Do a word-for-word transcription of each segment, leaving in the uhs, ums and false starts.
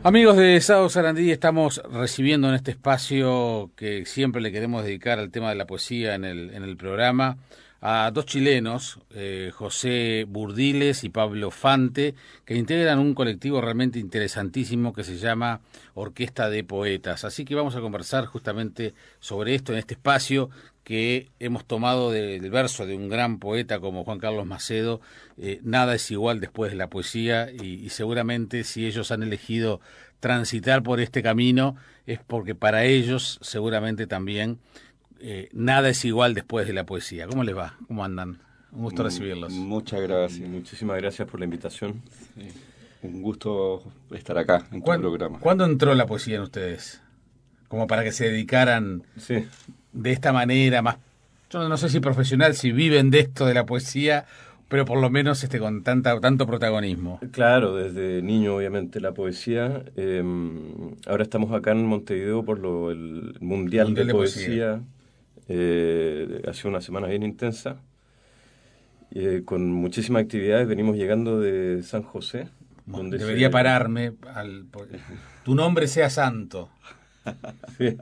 Amigos de Sábado Sarandí, estamos recibiendo en este espacio que siempre le queremos dedicar al tema de la poesía en el, en el programa a dos chilenos, eh, José Burdiles y Pablo Fante, que integran un colectivo realmente interesantísimo que se llama Orquesta de Poetas. Así que vamos a conversar justamente sobre esto en este espacio que hemos tomado del verso de un gran poeta como Juan Carlos Macedo. Eh, nada es igual después de la poesía y, y seguramente si ellos han elegido transitar por este camino es porque para ellos seguramente también eh, nada es igual después de la poesía. ¿Cómo les va? ¿Cómo andan? Un gusto recibirlos. Muchas gracias. Muchísimas gracias por la invitación. Sí. Un gusto estar acá en tu programa. ¿Cuándo entró la poesía en ustedes? Como para que se dedicaran sí. de esta manera más, yo no sé si profesional, si viven de esto de la poesía, pero por lo menos este con tanta tanto protagonismo. Claro, desde niño obviamente la poesía. Eh, ahora estamos acá en Montevideo por lo, el Mundial, Mundial de, de Poesía. poesía. Eh, ha sido una semana bien intensa, eh, con muchísimas actividades. Venimos llegando de San José. Donde debería se... pararme, al, tu nombre sea santo. Sí.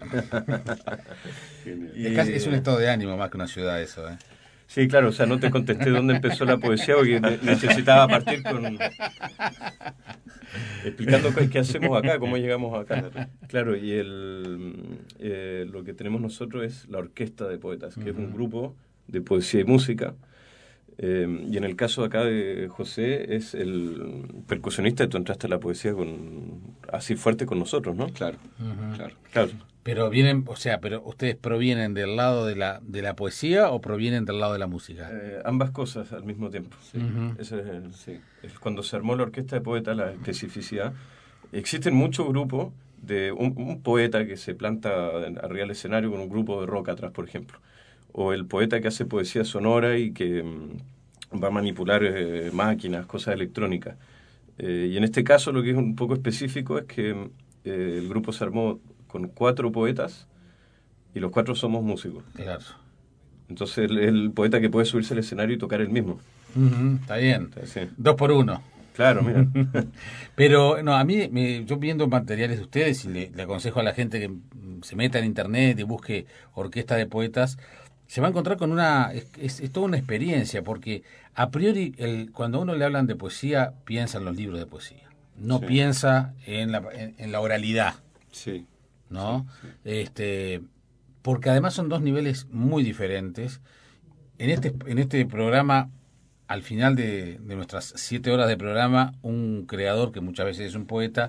es, casi, es un estado de ánimo más que una ciudad eso, ¿eh? Sí, claro, o sea, no te contesté dónde empezó la poesía porque necesitaba partir con... explicando qué hacemos acá, cómo llegamos acá. Claro, y el, eh, lo que tenemos nosotros es la Orquesta de Poetas, que uh-huh. es un grupo de poesía y música. Eh, y en el caso acá de José es el percusionista y tú entraste a la poesía con así fuerte con nosotros, ¿no? Claro, uh-huh. claro, claro. Pero vienen, o sea, pero ustedes provienen del lado de la de la poesía o provienen del lado de la música. Eh, ambas cosas al mismo tiempo. Sí. Uh-huh. Ese es, el, sí. es cuando se armó la Orquesta de Poetas, la especificidad. Existen muchos grupos de un, un poeta que se planta arriba del escenario con un grupo de rock atrás, por ejemplo. O el poeta que hace poesía sonora y que mmm, va a manipular eh, máquinas, cosas electrónicas. Eh, y en este caso lo que es un poco específico es que eh, el grupo se armó con cuatro poetas y los cuatro somos músicos. Claro. Entonces el, el poeta que puede subirse al escenario y tocar él mismo. Uh-huh, está bien. Sí. Dos por uno. Claro, mira. Pero no, a mí, me, yo viendo materiales de ustedes y le, le aconsejo a la gente que se meta en internet y busque Orquesta de Poetas, se va a encontrar con una, es, es, es toda una experiencia, porque a priori el, cuando a uno le hablan de poesía, piensa en los libros de poesía, no sí. piensa en la, en, en la oralidad, sí. ¿no? Sí, sí. Este, porque además son dos niveles muy diferentes. En este, en este programa, al final de, de nuestras siete horas de programa, un creador que muchas veces es un poeta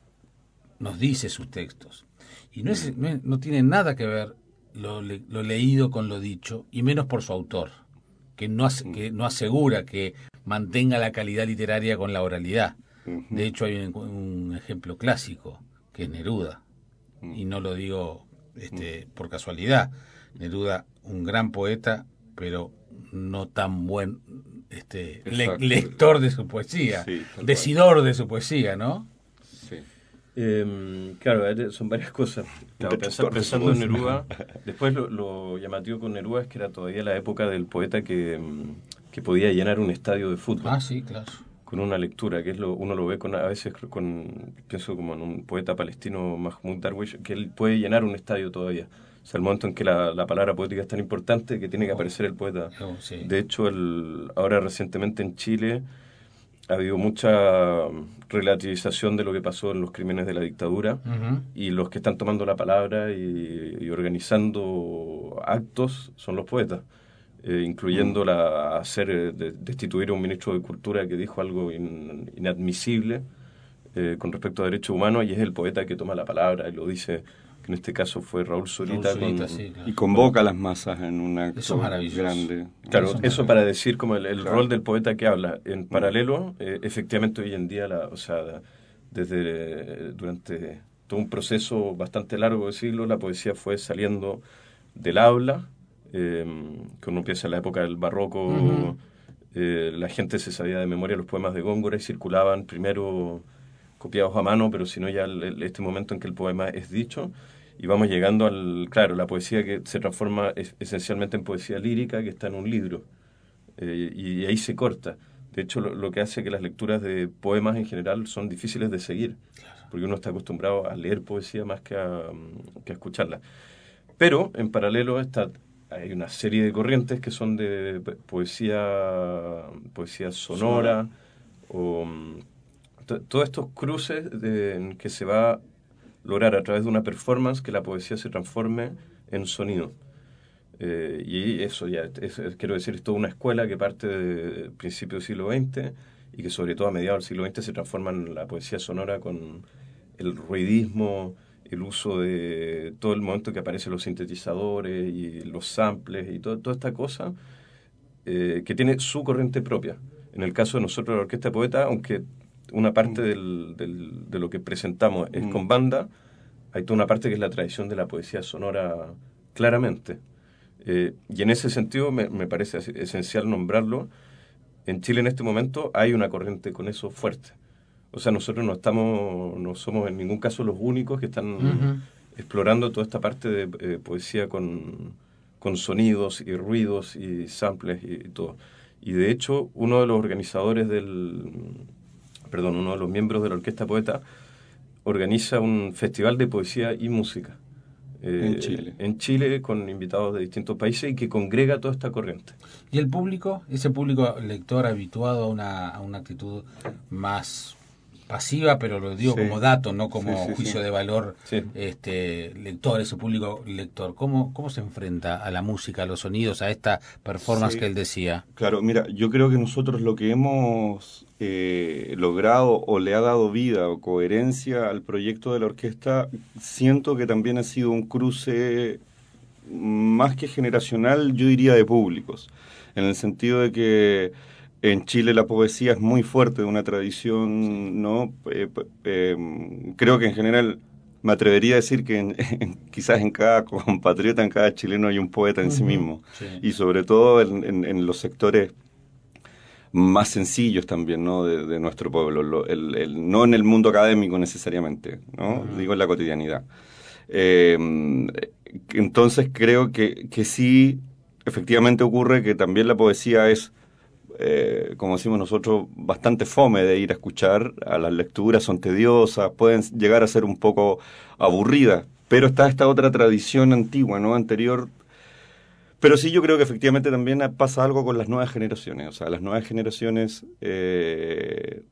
nos dice sus textos y no es, no, es, no tiene nada que ver Lo, le, lo leído con lo dicho, y menos por su autor, que no, hace, que no asegura que mantenga la calidad literaria con la oralidad. Uh-huh. De hecho, hay un, un ejemplo clásico, que es Neruda, uh-huh. y no lo digo este, uh-huh. por casualidad. Neruda, un gran poeta, pero no tan buen este, le, lector de su poesía, sí, decidor de su poesía, ¿no? Eh, claro, son varias cosas. Claro, pensando, pensando en Neruda, después lo, lo llamativo con Neruda es que era todavía la época del poeta que, que podía llenar un estadio de fútbol. Ah, sí, claro. Con una lectura, que es lo uno lo ve con a veces con pienso como en un poeta palestino, Mahmoud Darwish, que él puede llenar un estadio todavía. O sea, el momento en que la, la palabra poética es tan importante que tiene que aparecer el poeta. Oh, sí. De hecho, el, ahora recientemente en Chile ha habido mucha relativización de lo que pasó en los crímenes de la dictadura, uh-huh. y los que están tomando la palabra y, y organizando actos son los poetas, eh, incluyendo uh-huh. la hacer eh, de, destituir a un ministro de Cultura que dijo algo in, inadmisible eh, con respecto a derechos humanos, y es el poeta que toma la palabra y lo dice, que en este caso fue Raúl Zurita, Raúl Zurita con, sí, claro. y convoca a las masas en un acto eso grande. Claro, eso, eso para decir como el, el claro. rol del poeta que habla. En paralelo, eh, efectivamente hoy en día, la, o sea, desde durante todo un proceso bastante largo de siglos, la poesía fue saliendo del aula, eh, que uno piensa en la época del barroco, uh-huh. eh, la gente se sabía de memoria los poemas de Góngora y circulaban primero copiados a mano, pero si no ya el, el, este momento en que el poema es dicho, y vamos llegando al, claro, la poesía que se transforma es, esencialmente en poesía lírica, que está en un libro, eh, y ahí se corta. De hecho, lo, lo que hace que las lecturas de poemas en general son difíciles de seguir, Claro. porque uno está acostumbrado a leer poesía más que a, que a escucharla. Pero, en paralelo, está, hay una serie de corrientes que son de poesía, poesía sonora, sonora. o t- todos estos cruces de, en que se va a lograr a través de una performance que la poesía se transforme en sonido. Eh, y eso ya, es, es, quiero decir, es toda una escuela que parte de principios del siglo veinte y que sobre todo a mediados del siglo veinte se transforma en la poesía sonora con el ruidismo, el uso de todo el momento que aparecen los sintetizadores y los samples y todo, toda esta cosa eh, que tiene su corriente propia. En el caso de nosotros, la Orquesta Poeta, aunque una parte mm. del, del, de lo que presentamos es mm. con banda, hay toda una parte que es la tradición de la poesía sonora claramente. Eh, y en ese sentido me, me parece esencial nombrarlo. En Chile en este momento hay una corriente con eso fuerte. O sea, nosotros no estamos, no somos en ningún caso los únicos que están uh-huh. explorando toda esta parte de eh, poesía con, con sonidos y ruidos y samples y, y todo. Y de hecho, uno de los organizadores del, perdón, uno de los miembros de la Orquesta Poeta organiza un festival de poesía y música. Eh, en Chile. En Chile, con invitados de distintos países y que congrega toda esta corriente. ¿Y el público? ¿Ese público lector habituado a una, a una actitud más pasiva, pero lo digo sí. como dato, no como sí, sí, juicio sí. de valor, sí. este lector, ese público lector? ¿Cómo, ¿Cómo se enfrenta a la música, a los sonidos, a esta performance sí. que él decía? Claro, mira, yo creo que nosotros lo que hemos eh, logrado o le ha dado vida o coherencia al proyecto de la orquesta, siento que también ha sido un cruce más que generacional, yo diría de públicos, en el sentido de que en Chile la poesía es muy fuerte, de una tradición, ¿no? Eh, eh, creo que en general me atrevería a decir que en, en, quizás en cada compatriota, en cada chileno hay un poeta en uh-huh. sí mismo. Sí. Y sobre todo en, en, en los sectores más sencillos también, ¿no? De, de nuestro pueblo, Lo, el, el, no en el mundo académico necesariamente, ¿no? Uh-huh. Digo en la cotidianidad. Eh, entonces creo que, que sí, efectivamente ocurre que también la poesía es Eh, como decimos nosotros, bastante fome de ir a escuchar. A las lecturas son tediosas, pueden llegar a ser un poco aburridas, pero está esta otra tradición antigua, ¿no? Anterior. Pero sí, yo creo que efectivamente también pasa algo con las nuevas generaciones. O sea, las nuevas generaciones eh,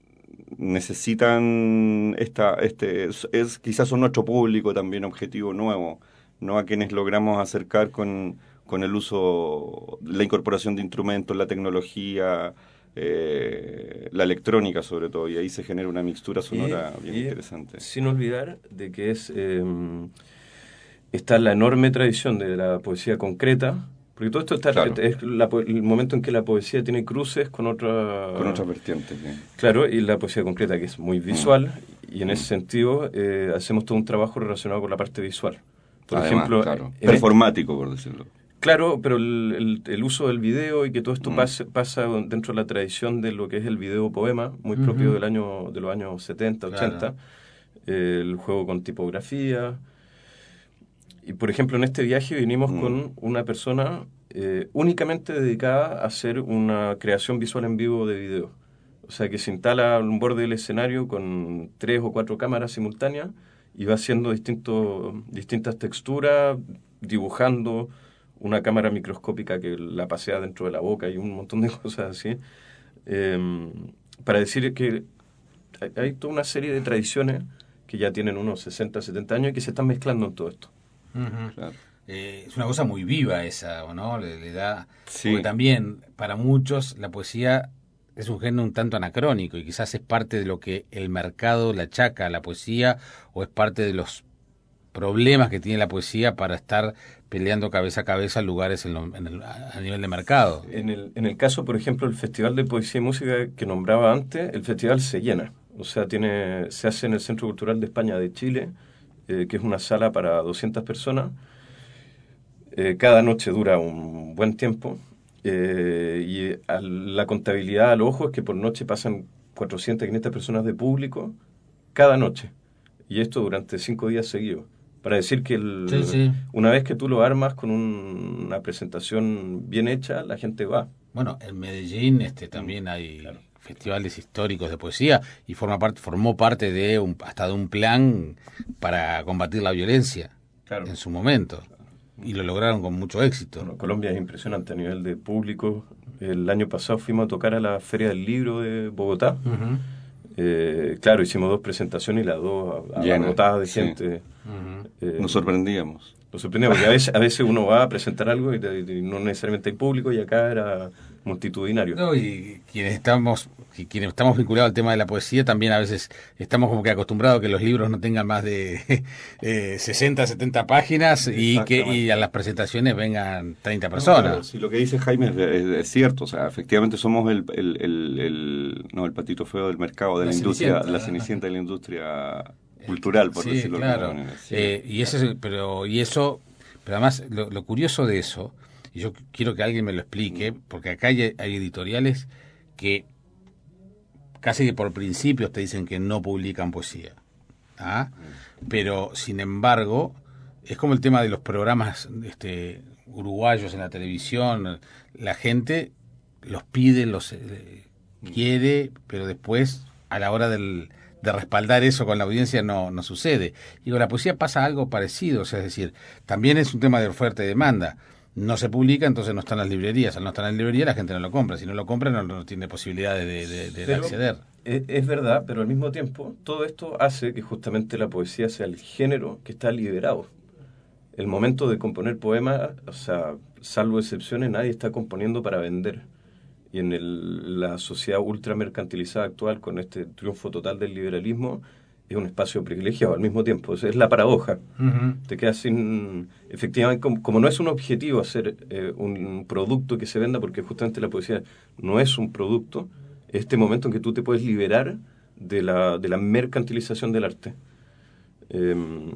necesitan esta, este, es, es quizás son nuestro público también objetivo nuevo, ¿no? A quienes logramos acercar con con el uso, la incorporación de instrumentos, la tecnología, eh, la electrónica sobre todo, y ahí se genera una mixtura sonora y, bien y interesante. Sin olvidar de que es eh, está la enorme tradición de la poesía concreta, porque todo esto está, claro. es la, el momento en que la poesía tiene cruces con otra con otras vertientes. ¿Sí? Claro, y la poesía concreta que es muy visual, mm. y en mm. ese sentido eh, hacemos todo un trabajo relacionado con la parte visual. Por Además, ejemplo, claro. performático, por decirlo. Claro, pero el, el, el uso del video y que todo esto mm. pase, pasa dentro de la tradición de lo que es el video poema, muy uh-huh. propio del año, de los años setenta, ochenta, claro. eh, el juego con tipografía. Y por ejemplo, en este viaje vinimos mm. con una persona eh, únicamente dedicada a hacer una creación visual en vivo de video. O sea, que se instala a un borde del escenario con tres o cuatro cámaras simultáneas y va haciendo distintos, distintas texturas, dibujando una cámara microscópica que la pasea dentro de la boca y un montón de cosas así, eh, para decir que hay, hay toda una serie de tradiciones que ya tienen unos sesenta, setenta años y que se están mezclando en todo esto. Uh-huh. Claro. Eh, es una cosa muy viva esa, ¿no? Le, le da... Sí. Porque también, para muchos, la poesía es un género un tanto anacrónico y quizás es parte de lo que el mercado le achaca a la poesía o es parte de los problemas que tiene la poesía para estar peleando cabeza a cabeza lugares en, lo, en el, a nivel de mercado. En el, en el caso, por ejemplo, el Festival de Poesía y Música que nombraba antes, el festival se llena. O sea, tiene se hace en el Centro Cultural de España de Chile, eh, que es una sala para doscientas personas. Eh, cada noche dura un buen tiempo. Eh, y a la contabilidad al ojo es que por noche pasan cuatrocientas, quinientas personas de público cada noche. Y esto durante cinco días seguidos. Para decir que el, sí, sí. una vez que tú lo armas con un, una presentación bien hecha, la gente va. Bueno, en Medellín este también hay claro. festivales históricos de poesía y forma parte, formó parte de un, hasta de un plan para combatir la violencia, claro, en su momento. Y lo lograron con mucho éxito. Bueno, Colombia es impresionante a nivel de público. El año pasado fuimos a tocar a la Feria del Libro de Bogotá. Uh-huh. Eh, claro, hicimos dos presentaciones y las dos abarrotadas de sí. gente. Uh-huh. eh, Nos sorprendíamos. Nos sorprendíamos, porque a veces, a veces uno va a presentar algo y, y, y no necesariamente hay público, y acá era multitudinario. No, y quienes estamos, quienes estamos vinculados al tema de la poesía, también a veces estamos como que acostumbrados a que los libros no tengan más de eh, sesenta, setenta páginas y que y a las presentaciones vengan treinta personas. No, claro, si lo que dice Jaime es, es, es cierto, o sea, efectivamente somos el, el, el, el no el patito feo del mercado, de la, la industria, la cenicienta de la industria cultural, por sí, decirlo claro. de manera. Sí. Eh, y ese, pero y eso, pero además lo, lo curioso de eso, y yo quiero que alguien me lo explique, porque acá hay, hay editoriales que casi que por principios te dicen que no publican poesía, ¿ah? Pero sin embargo es como el tema de los programas este, uruguayos en la televisión, la gente los pide, los eh, quiere, pero después a la hora del de respaldar eso con la audiencia no, no sucede. Y con la poesía pasa algo parecido, o sea, es decir, también es un tema de oferta y demanda. No se publica, entonces no están las librerías. Al no estar en la librería, la gente no lo compra. Si no lo compra, no, no tiene posibilidades de, de, de, de acceder. Es, es verdad, pero al mismo tiempo, todo esto hace que justamente la poesía sea el género que está liberado. El momento de componer poemas, o sea, salvo excepciones, nadie está componiendo para vender. Y en el, la sociedad ultramercantilizada actual, con este triunfo total del liberalismo, es un espacio privilegiado al mismo tiempo. O sea, es la paradoja. Uh-huh. Te quedas sin... Efectivamente, como, como no es un objetivo hacer eh, un producto que se venda, porque justamente la poesía no es un producto, es este momento en que tú te puedes liberar de la, de la mercantilización del arte. Eh,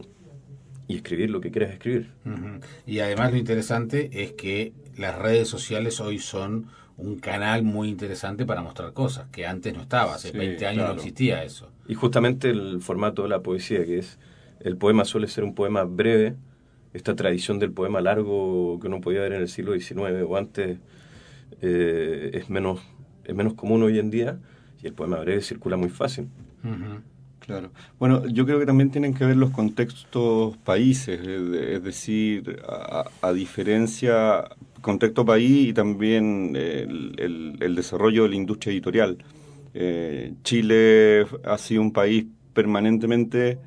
y escribir lo que quieras escribir. Uh-huh. Y además lo interesante es que las redes sociales hoy son un canal muy interesante para mostrar cosas, que antes no estaba, hace sí, veinte años claro. No existía eso. Y justamente el formato de la poesía, que es, el poema suele ser un poema breve, esta tradición del poema largo que uno podía ver en el siglo diecinueve o antes, eh, es menos es menos común hoy en día, y el poema breve circula muy fácil. Uh-huh. Claro. Bueno, yo creo que también tienen que ver los contextos países, es decir, a, a diferencia, contexto país y también el, el, el desarrollo de la industria editorial. Eh, Chile ha sido un país permanentemente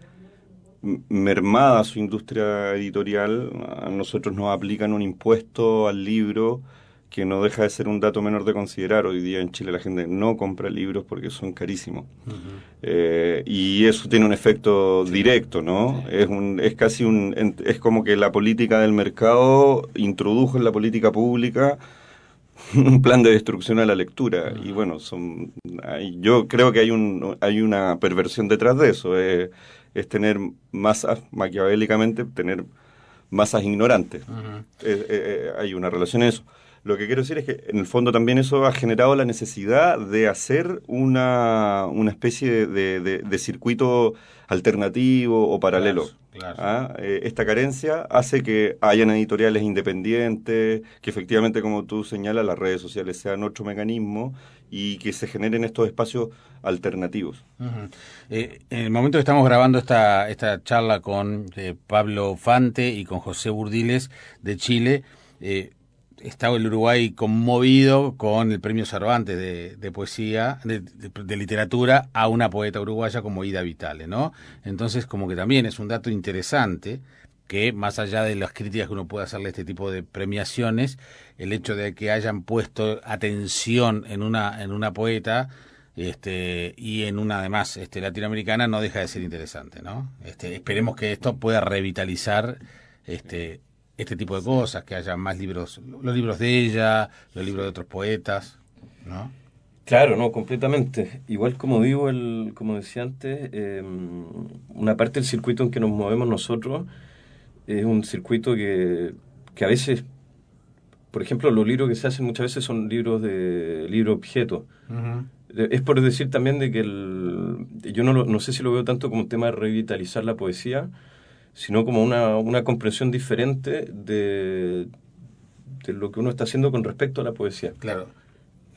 mermada su industria editorial. A nosotros nos aplican un impuesto al libro que no deja de ser un dato menor de considerar. Hoy día en Chile la gente no compra libros porque son carísimos. Uh-huh. Eh, y eso tiene un efecto sí. directo, ¿no? Sí. Es un, es casi un, es como que la política del mercado introdujo en la política pública un plan de destrucción a la lectura. Uh-huh. Y bueno, son, hay, yo creo que hay un, hay una perversión detrás de eso. Es, es tener masas, maquiavélicamente, tener masas ignorantes. Uh-huh. eh, eh, hay una relación en eso. Lo que quiero decir es que en el fondo también eso ha generado la necesidad de hacer una, una especie de, de, de, de circuito alternativo o paralelo. Claro, claro. ¿Ah? Eh, esta carencia hace que hayan editoriales independientes, que efectivamente, como tú señalas, las redes sociales sean otro mecanismo y que se generen estos espacios alternativos. Uh-huh. Eh, en el momento que estamos grabando esta, esta charla con eh, Pablo Fante y con José Burdiles de Chile, eh, estaba el Uruguay conmovido con el premio Cervantes de, de poesía, de, de, de literatura, a una poeta uruguaya como Ida Vitale, ¿no? Entonces, como que también es un dato interesante que, más allá de las críticas que uno puede hacerle a este tipo de premiaciones, el hecho de que hayan puesto atención en una en una poeta este y en una, además, este latinoamericana, no deja de ser interesante, ¿no? Este, esperemos que esto pueda revitalizar este este tipo de cosas, que haya más libros, los libros de ella, los libros de otros poetas, ¿no? Claro, no, completamente. Igual como digo, el, como decía antes, eh, una parte del circuito en que nos movemos nosotros es un circuito que, que a veces, por ejemplo, los libros que se hacen muchas veces son libros de libro objeto. Uh-huh. Es por decir también de que el, yo no, lo, no sé si lo veo tanto como un tema de revitalizar la poesía, sino como una, una comprensión diferente de, de lo que uno está haciendo con respecto a la poesía. Claro.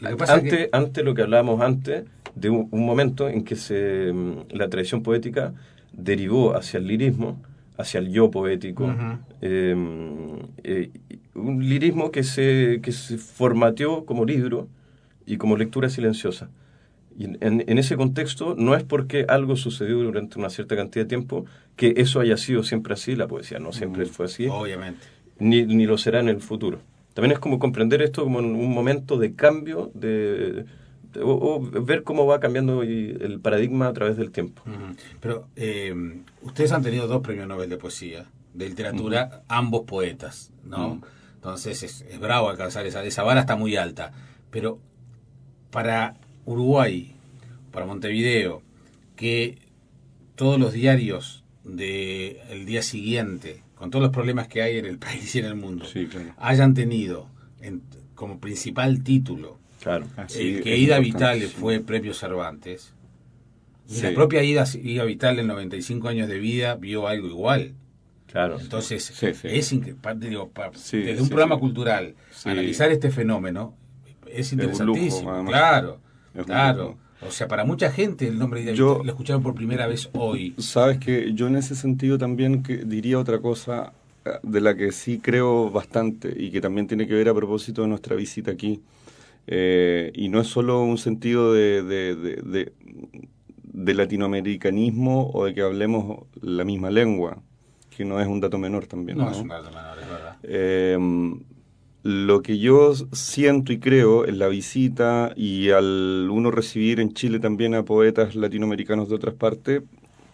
Lo que pasa antes, que... antes lo que hablábamos antes, de un, un momento en que se la tradición poética derivó hacia el lirismo, hacia el yo poético, uh-huh. eh, eh, un lirismo que se, que se formateó como libro y como lectura silenciosa. Y en, en ese contexto no es porque algo sucedió durante una cierta cantidad de tiempo que eso haya sido siempre así, la poesía no siempre uh-huh. fue así. Obviamente. Ni, ni lo será en el futuro. También es como comprender esto como en un momento de cambio, de, de o, o ver cómo va cambiando el paradigma a través del tiempo. Uh-huh. Pero eh, ustedes han tenido dos premios Nobel de poesía, de literatura, uh-huh. ambos poetas, ¿no? Uh-huh. Entonces es, es bravo alcanzar esa, esa vara, está muy alta. Pero para Uruguay, para Montevideo, que todos los diarios del día siguiente, con todos los problemas que hay en el país y en el mundo, sí, claro. hayan tenido en, como principal título claro. el eh, que Ida Vitale fue premio Cervantes, y sí. la propia Ida, Ida Vitale en noventa y cinco años de vida vio algo igual. Claro. Entonces, sí, sí. es inc- digo, pa, sí, desde sí, un programa sí. cultural, sí. analizar este fenómeno es interesantísimo. Es un lujo, claro, es claro. O sea, para mucha gente el nombre de Ida yo, Vitale lo escucharon por primera vez hoy. Sabes que yo en ese sentido también que diría otra cosa de la que sí creo bastante y que también tiene que ver a propósito de nuestra visita aquí. Eh, y no es solo un sentido de, de, de, de, de latinoamericanismo o de que hablemos la misma lengua, que no es un dato menor también. No, ¿no? es un dato menor, es verdad. Eh, Lo que yo siento y creo en la visita y al uno recibir en Chile también a poetas latinoamericanos de otras partes,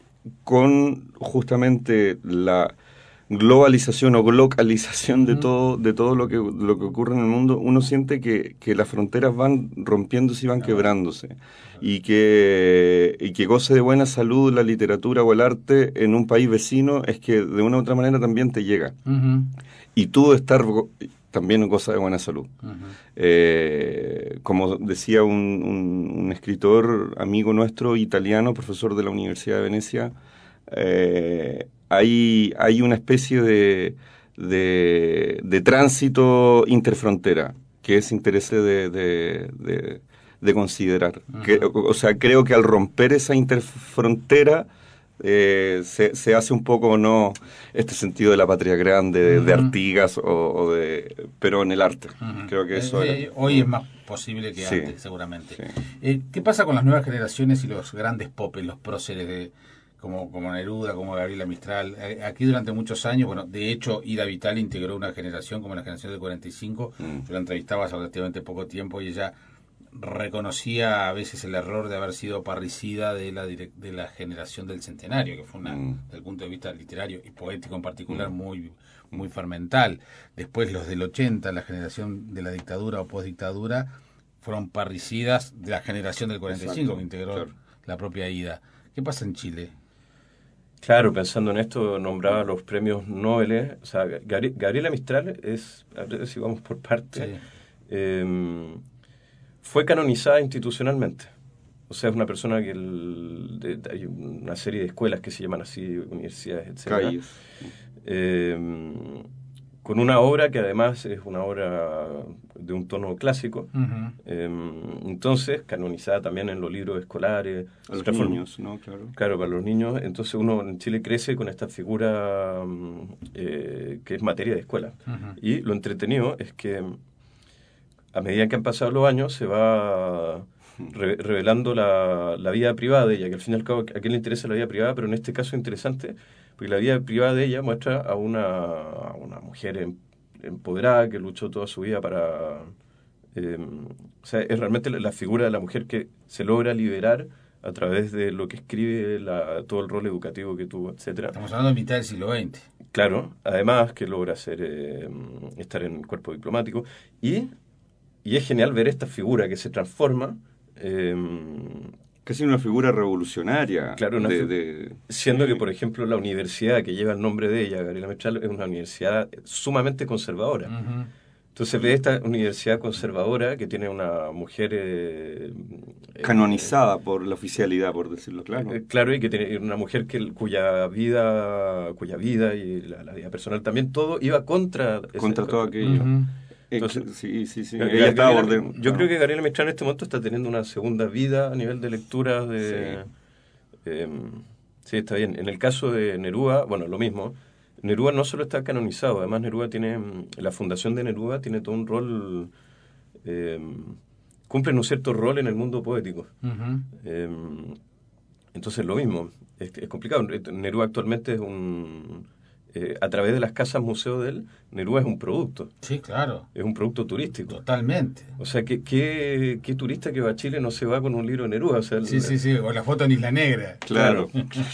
con justamente la globalización o glocalización de todo, de todo lo que lo que ocurre en el mundo, uno siente que, que las fronteras van rompiéndose y van quebrándose, y que, y que goce de buena salud la literatura o el arte en un país vecino es que de una u otra manera también te llega. Uh-huh. Y tú estar también goza de buena salud. Uh-huh. Eh, como decía un, un, un escritor amigo nuestro, italiano, profesor de la Universidad de Venecia, eh, hay, hay una especie de, de, de tránsito interfrontera que es interés de, de, de, de considerar. Uh-huh. Que, o sea, creo que al romper esa interfrontera Eh, se, se hace un poco, ¿no?, este sentido de la patria grande, de, uh-huh. de Artigas, o, o de, pero en el arte. Uh-huh. Creo que eso eh, era, hoy es más posible que sí, antes, seguramente. Sí. Eh, ¿Qué pasa con las nuevas generaciones y los grandes popes, los próceres de como, como Neruda, como Gabriela Mistral? Eh, aquí durante muchos años, bueno, de hecho, Ida Vitale integró una generación como la generación del cuarenta y cinco. Uh-huh. Yo la entrevistaba hace relativamente poco tiempo y ella reconocía a veces el error de haber sido parricida de la direct, de la generación del centenario, que fue una, mm. desde el punto de vista literario y poético en particular, mm. muy muy fermental. Después los del ochenta, la generación de la dictadura o postdictadura, fueron parricidas de la generación del cuarenta y cinco. Exacto, que integró claro. la propia Ida. ¿Qué pasa en Chile? Claro, pensando en esto, nombraba los premios Nobel. O sea, Gabri- Gabriela Mistral es, a ver si vamos por partes, sí. eh, fue canonizada institucionalmente. O sea, es una persona que el, de, de, hay una serie de escuelas que se llaman así, universidades, etcétera. Eh, con una obra que además es una obra de un tono clásico. Uh-huh. Eh, entonces, canonizada también en los libros escolares. A los reform- niños, ¿no? Claro. Claro, para los niños. Entonces uno en Chile crece con esta figura eh, que es materia de escuela. Uh-huh. Y lo entretenido es que a medida que han pasado los años, se va re- revelando la, la vida privada de ella, que al fin y al cabo a quién le interesa la vida privada, pero en este caso es interesante, porque la vida privada de ella muestra a una, a una mujer em, empoderada que luchó toda su vida para... Eh, o sea, es realmente la, la figura de la mujer que se logra liberar a través de lo que escribe, la, todo el rol educativo que tuvo, etcétera. Estamos hablando de mitad del siglo veinte. Claro, además que logra ser, eh, estar en el cuerpo diplomático, y... Y es genial ver esta figura que se transforma. Eh, Casi una figura revolucionaria. Claro, una de, fi- de, siendo sí. que, por ejemplo, la universidad que lleva el nombre de ella, Gabriela Mistral, es una universidad sumamente conservadora. Uh-huh. Entonces ve esta universidad conservadora que tiene una mujer... Eh, canonizada eh, por la oficialidad, por decirlo claro. Eh, claro, y que tiene una mujer que, cuya vida cuya vida y la, la vida personal también, todo iba contra... Contra ese, todo aquello. Uh-huh. Entonces, sí, sí, sí. Eh, Ella estaba Gabriela, borde- yo no. creo que Gabriela Mistral en este momento está teniendo una segunda vida a nivel de lectura de... Sí. Eh, sí, está bien. En el caso de Neruda, bueno, lo mismo. Neruda no solo está canonizado, además Neruda tiene... La fundación de Neruda tiene todo un rol... Eh, cumplen un cierto rol en el mundo poético. Uh-huh. Eh, entonces, lo mismo. Es, es complicado. Neruda actualmente es un... Eh, a través de las casas museo de él, Neruda es un producto. Sí, claro. Es un producto turístico. Totalmente. O sea, ¿qué, qué, qué turista que va a Chile no se va con un libro de Neruda? O sea, Sí, sí, sí, o la foto en Isla Negra. Claro.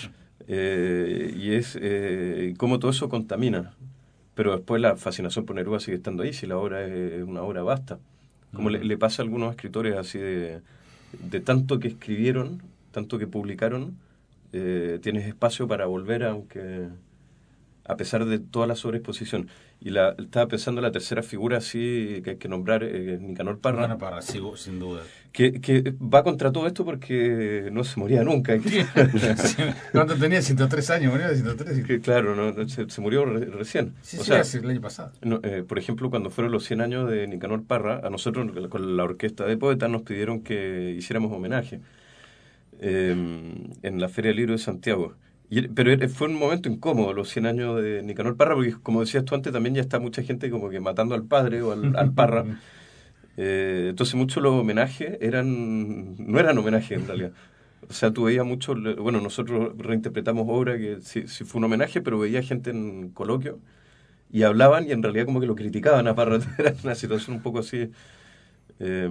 eh, y es eh, cómo todo eso contamina. Pero después la fascinación por Neruda sigue estando ahí, si la obra es una obra vasta. Como uh-huh. le, le pasa a algunos escritores así de, de tanto que escribieron, tanto que publicaron, eh, tienes espacio para volver, aunque... a pesar de toda la sobreexposición. Y la, estaba pensando en la tercera figura así que hay que nombrar, eh, Nicanor Parra. Nicanor Parra, sí, sin duda. Que, que va contra todo esto porque no se moría nunca. ¿Cuánto tenía? ciento tres años, murió de ciento tres. Que, claro, no, se, se murió re, recién. Sí, o sí, sea, hace el año pasado. No, eh, por ejemplo, cuando fueron los cien años de Nicanor Parra, a nosotros con la orquesta de poetas nos pidieron que hiciéramos homenaje eh, en la Feria del Libro de Santiago. Y, pero fue un momento incómodo los cien años de Nicanor Parra, porque como decías tú antes, también ya está mucha gente como que matando al padre o al, al Parra. Eh, entonces muchos los homenajes eran no eran homenajes en realidad. O sea, tú veías mucho, bueno, nosotros reinterpretamos obra que sí, sí fue un homenaje, pero veía gente en coloquio y hablaban y en realidad como que lo criticaban a Parra. Era una situación un poco así... Eh,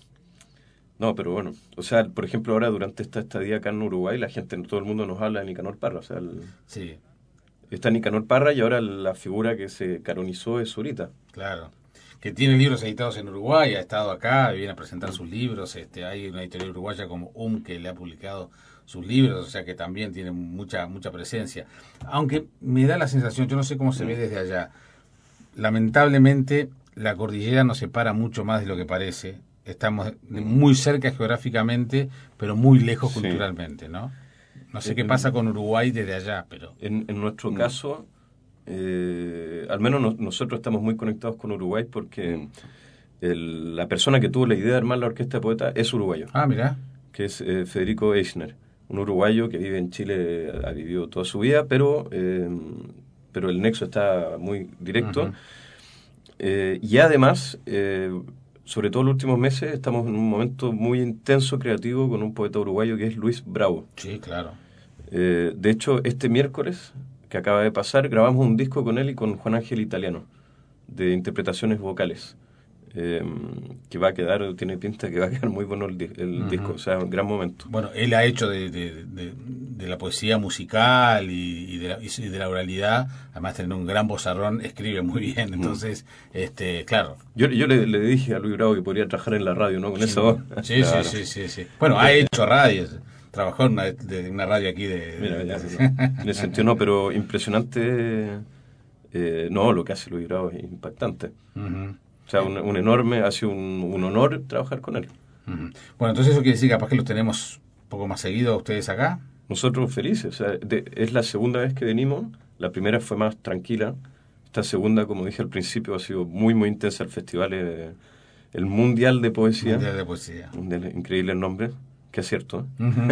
No, pero bueno, o sea, por ejemplo, ahora durante esta estadía acá en Uruguay, la gente, todo el mundo nos habla de Nicanor Parra, o sea, el, sí. Está Nicanor Parra y ahora la figura que se canonizó es Zurita. Claro, que tiene libros editados en Uruguay, ha estado acá, viene a presentar sus libros, este, hay una editorial uruguaya como U M que le ha publicado sus libros, o sea que también tiene mucha mucha presencia. Aunque me da la sensación, yo no sé cómo se ve desde allá, lamentablemente la cordillera nos separa mucho más de lo que parece. Estamos muy cerca geográficamente, pero muy lejos sí. culturalmente, ¿no? No sé en, qué pasa con Uruguay desde allá, pero... En, en nuestro mm. caso, eh, al menos no, nosotros estamos muy conectados con Uruguay porque mm. el, la persona que tuvo la idea de armar la Orquesta de Poetas es uruguayo. Ah, mira. Que es eh, Federico Eichner, un uruguayo que vive en Chile, ha vivido toda su vida, pero, eh, pero el nexo está muy directo. Uh-huh. eh, y además... Eh, sobre todo en los últimos meses, estamos en un momento muy intenso, creativo, con un poeta uruguayo que es Luis Bravo. Sí, claro. Eh, de hecho, este miércoles, que acaba de pasar, grabamos un disco con él y con Juan Ángel Italiano, de interpretaciones vocales, eh, que va a quedar, tiene pinta que va a quedar muy bueno el, el uh-huh. disco, o sea, un gran momento. Bueno, él ha hecho de, de, de, de la poesía musical y, y, de la, y de la oralidad, además tener un gran vozarrón, escribe muy bien, entonces, uh-huh. este, claro. Yo, yo le, le dije a Luis Bravo que podría trabajar en la radio, ¿no? Con sí, esa voz. Sí, claro. sí, sí, sí, sí. Bueno, ha hecho radio, trabajó en una, de, una radio aquí de... Mira, de, ya, no, en ese sentido no, pero impresionante, eh, no, lo que hace Luis Bravo es impactante. Uh-huh. O sea, un, un enorme, ha sido un, un honor trabajar con él. Uh-huh. Bueno, entonces eso quiere decir capaz que lo tenemos un poco más seguido a ustedes acá. Nosotros felices, o sea, de, es la segunda vez que venimos, la primera fue más tranquila, esta segunda, como dije al principio, ha sido muy, muy intensa el festival, eh, el Mundial de Poesía. Mundial de Poesía. Un increíble el nombre, que acierto. ¿eh? Uh-huh.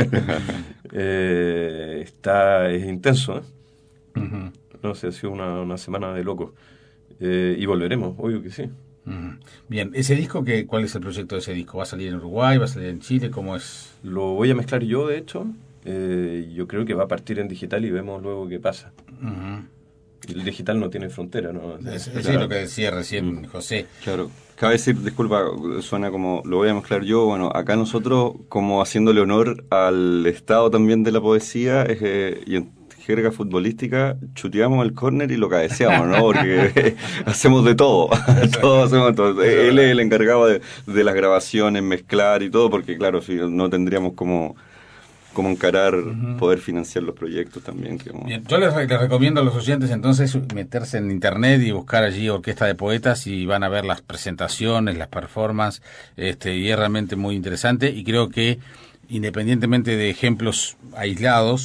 eh, está, es intenso, ¿eh? Uh-huh. No sé, ha sido una, una semana de locos. Eh, y volveremos, obvio que sí. Uh-huh. Bien, ¿ese disco qué, cuál es el proyecto de ese disco? ¿Va a salir en Uruguay? ¿Va a salir en Chile? ¿Cómo es? Lo voy a mezclar yo, de hecho. Eh, yo creo que va a partir en digital y vemos luego qué pasa. Uh-huh. El digital no tiene frontera, ¿no? Es, es claro. Lo que decía recién José. Claro. Cabe decir, disculpa, suena como, lo voy a mezclar yo, bueno, acá nosotros como haciéndole honor al estado también de la poesía eh, y en jerga futbolística, chuteamos el córner y lo cabeceamos, ¿no? Porque hacemos de todo, todo hacemos todo. Él es el encargado de, de las grabaciones, mezclar y todo, porque claro, si no tendríamos como... como encarar, uh-huh. poder financiar los proyectos también. Que como... Bien, yo les, les recomiendo a los oyentes entonces meterse en internet y buscar allí Orquesta de Poetas y van a ver las presentaciones, las performances, este, y es realmente muy interesante y creo que independientemente de ejemplos aislados,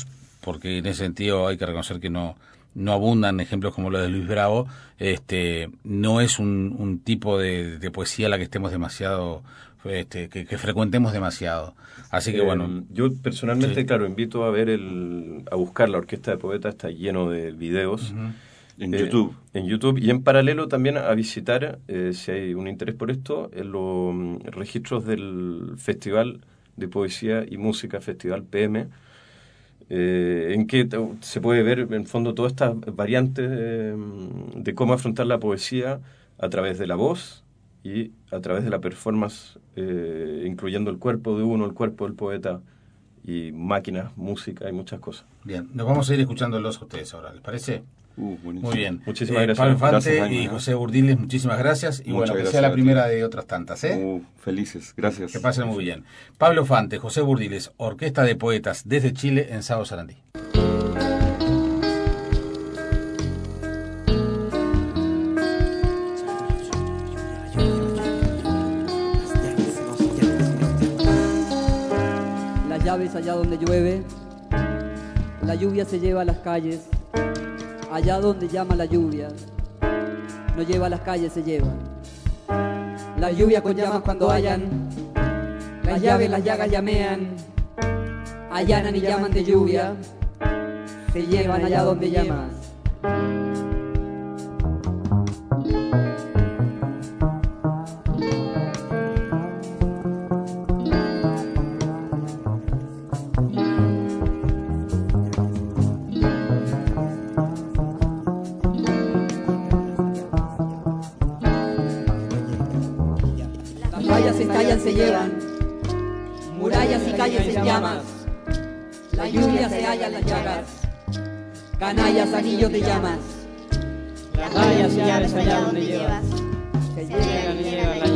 porque en ese sentido hay que reconocer que no no abundan ejemplos como los de Luis Bravo. Este, no es un, un tipo de, de poesía a la que estemos demasiado, este, que, que frecuentemos demasiado. Así que eh, bueno. Yo personalmente, sí. claro, invito a ver el, a buscar la Orquesta de Poetas, está lleno de videos. Uh-huh. En eh, YouTube. En YouTube, y en paralelo también a visitar, eh, si hay un interés por esto, en los um, registros del Festival de Poesía y Música, Festival P M, eh, en que te, se puede ver en el fondo todas estas variantes eh, de cómo afrontar la poesía a través de la voz y a través de la performance, eh, incluyendo el cuerpo de uno, el cuerpo del poeta, y máquinas, música y muchas cosas. Bien, nos vamos a ir escuchándolos a ustedes ahora, ¿les parece? Uh, Muy bien. Muchísimas eh, gracias. Pablo Infante Gracias, Jaime, y ¿no? José Burdiles, muchísimas gracias. Y Muchas bueno, que gracias sea la a ti. primera de otras tantas, ¿eh? Uh, felices, gracias. Que pasen muy bien. Pablo Infante, José Burdiles, Orquesta de Poetas desde Chile en São Sarandí. Las llaves allá donde llueve, la lluvia se lleva a las calles, allá donde llama la lluvia, no lleva a las calles, se lleva. La lluvia con llamas cuando hayan, las llaves, las llagas llamean, allanan y llaman de lluvia, se llevan allá donde llamas. Se estallan, se llevan, murallas y calles en llamas, la lluvia se halla en las llagas, canallas, anillos de llamas, las rayas y llaves allá donde llevas, se llegan y llegan las